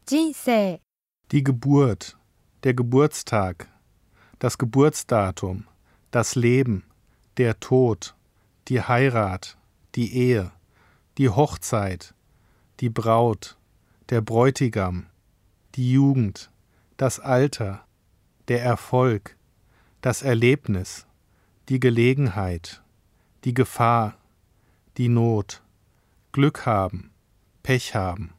人生、 Die Geburt, der Geburtstag, das Geburtsdatum, das Leben, der Tod, die Heirat, die Ehe, die Hochzeit, die Braut, der Bräutigam, die Jugend, das Alter, der Erfolg, das Erlebnis, die Gelegenheit, die Gefahr, die Not, Glück haben, Pech haben.